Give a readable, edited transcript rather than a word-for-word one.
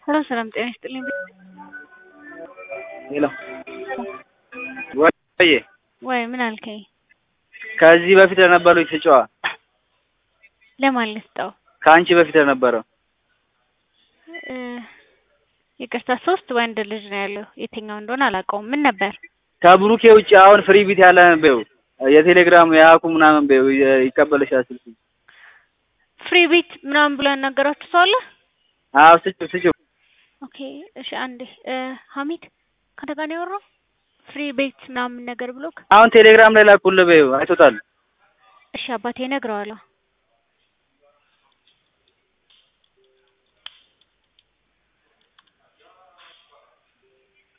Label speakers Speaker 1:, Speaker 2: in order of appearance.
Speaker 1: ሰላም ጤና ይስጥልኝ።
Speaker 2: ሄሎ ወይ
Speaker 1: ወይ ምን አልከኝ?
Speaker 2: ከዚህ በፊት ለነበረው የተጫዋ
Speaker 1: ለማን ልስጠው?
Speaker 2: ከአንቺ በፊት ለነበረው
Speaker 1: ይቅርታ ሶስት ወንድ ልጅ ነው ያለው። የትኛው እንደሆነ አላውቀውም። ምን ነበር?
Speaker 2: ከብሩኬ ውጪ አሁን ፍሪ ቢት ያለ ነው የቴሌግራም ያኩ ምናምን በው ይቀበልሻል ስልኩ
Speaker 1: ፍሪ ቢት ምናምን ብሎ ያናገራችሁ ሰው አለ?
Speaker 2: አዎ ስጭው
Speaker 1: ኦኬ እሺ አንዴ ሐሚድ ካንተ ጋር ነው ያወራው? ፍሪ ቢት ምናምን ነገር ብሎክ
Speaker 2: አሁን ቴሌግራም ላይ ላኩልህ በው አይቶታል።
Speaker 1: እሺ አባቴ እነግረዋለሁ።